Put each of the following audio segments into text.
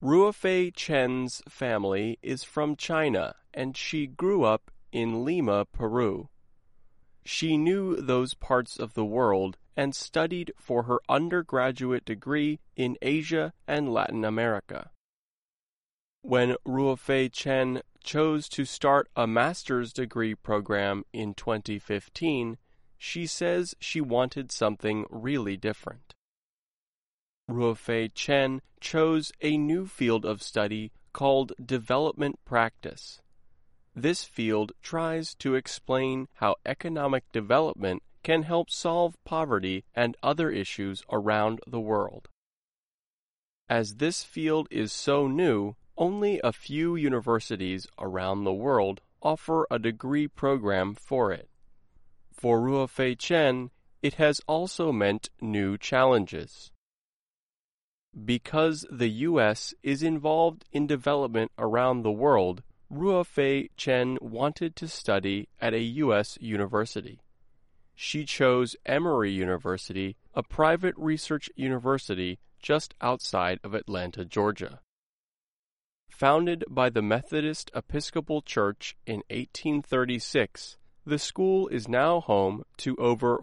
Ruofei Chen's family is from China, and she grew up in Lima, Peru. She knew those parts of the world and studied for her undergraduate degree in Asia and Latin America. When Ruofei Chen chose to start a master's degree program in 2015, she says she wanted something really different. Ruofei Chen chose a new field of study called development practice. This field tries to explain how economic development can help solve poverty and other issues around the world. As this field is so new, only a few universities around the world offer a degree program for it. For Ruofei Chen, it has also meant new challenges. Because the U.S. is involved in development around the world, Ruofei Chen wanted to study at a U.S. university. She chose Emory University, a private research university just outside of Atlanta, Georgia. Founded by the Methodist Episcopal Church in 1836, the school is now home to over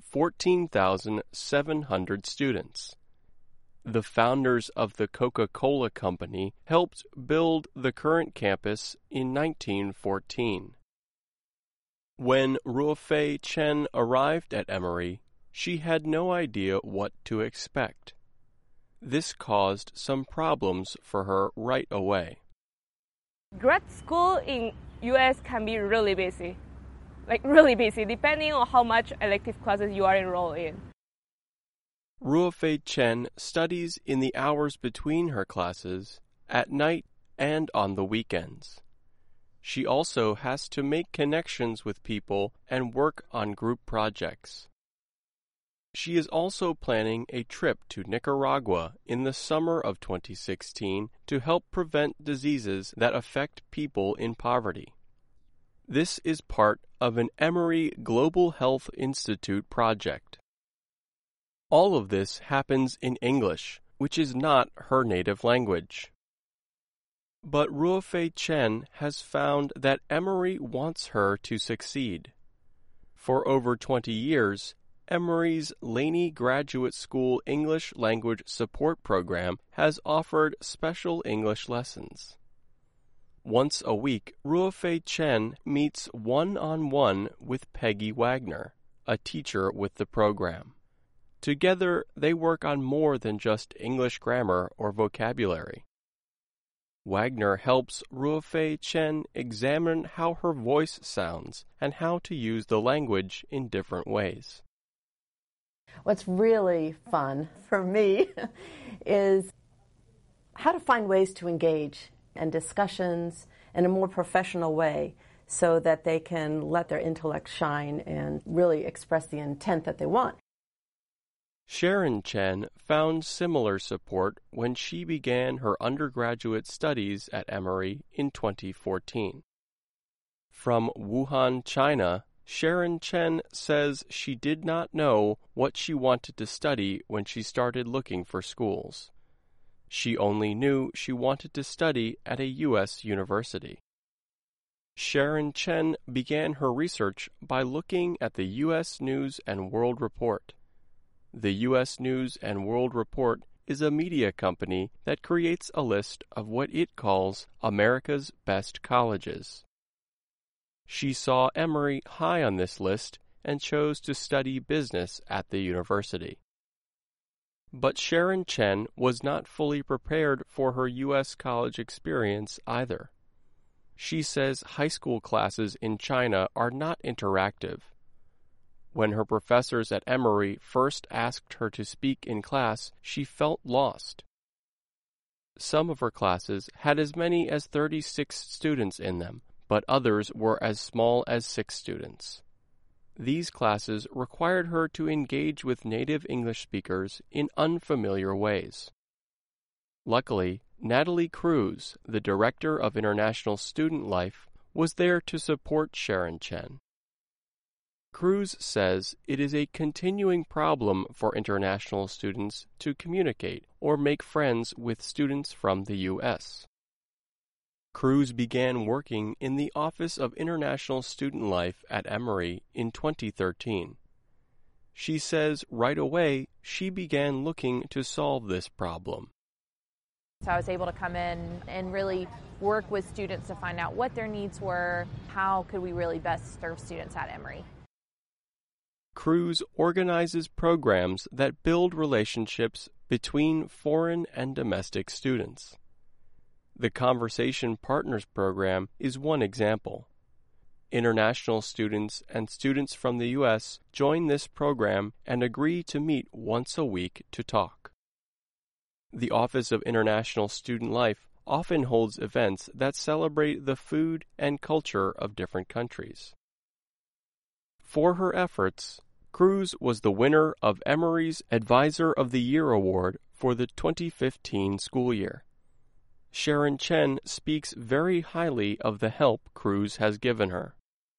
14,700 students. The founders of the Coca-Cola Company helped build the current campus in 1914. When Ruofei Chen arrived at Emory, she had no idea what to expect. This caused some problems for her right away. Grad school in US can be really busy, depending on how much elective classes you are enrolled in. Ruofei Chen studies in the hours between her classes, at night and on the weekends. She also has to make connections with people and work on group projects. She is also planning a trip to Nicaragua in the summer of 2016 to help prevent diseases that affect people in poverty. This is part of an Emory Global Health Institute project. All of this happens in English, which is not her native language. But Ruofei Chen has found that Emory wants her to succeed. For over 20 years, Emory's Laney Graduate School English Language Support Program has offered special English lessons. Once a week, Ruofei Chen meets one-on-one with Peggy Wagner, a teacher with the program. Together, they work on more than just English grammar or vocabulary. Wagner helps Ruofei Chen examine how her voice sounds and how to use the language in different ways. What's really fun for me is how to find ways to engage in discussions in a more professional way so that they can let their intellect shine and really express the intent that they want. Sharon Chen found similar support when she began her undergraduate studies at Emory in 2014. From Wuhan, China, Sharon Chen says she did not know what she wanted to study when she started looking for schools. She only knew she wanted to study at a U.S. university. Sharon Chen began her research by looking at the U.S. News and World Report. The U.S. News and World Report is a media company that creates a list of what it calls America's best colleges. She saw Emory high on this list and chose to study business at the university. But Sharon Chen was not fully prepared for her U.S. college experience either. She says high school classes in China are not interactive. When her professors at Emory first asked her to speak in class, she felt lost. Some of her classes had as many as 36 students in them, but others were as small as 6 students. These classes required her to engage with native English speakers in unfamiliar ways. Luckily, Natalie Cruz, the Director of International Student Life, was there to support Sharon Chen. Cruz says it is a continuing problem for international students to communicate or make friends with students from the U.S. Cruz began working in the Office of International Student Life at Emory in 2013. She says right away she began looking to solve this problem. So I was able to come in and really work with students to find out what their needs were, how could we really best serve students at Emory. Cruz organizes programs that build relationships between foreign and domestic students. The Conversation Partners Program is one example. International students and students from the U.S. join this program and agree to meet once a week to talk. The Office of International Student Life often holds events that celebrate the food and culture of different countries. For her efforts, Cruz was the winner of Emory's Advisor of the Year Award for the 2015 school year. Sharon Chen speaks very highly of the help Cruz has given her.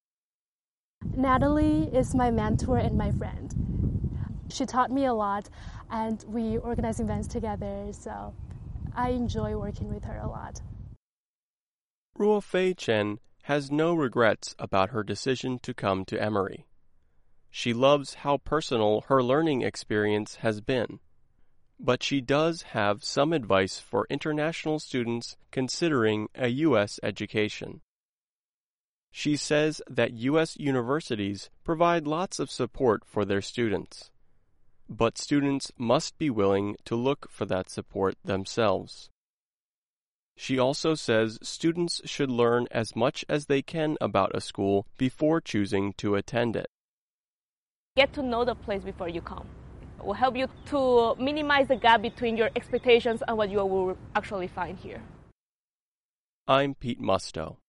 Natalie is my mentor and my friend. She taught me a lot, and we organize events together, so I enjoy working with her a lot. Ruofei Chen has no regrets about her decision to come to Emory. She loves how personal her learning experience has been, but she does have some advice for international students considering a U.S. education. She says that U.S. universities provide lots of support for their students, but students must be willing to look for that support themselves. She also says students should learn as much as they can about a school before choosing to attend it. Get to know the place before you come. It will help you to minimize the gap between your expectations and what you will actually find here. I'm Pete Musto.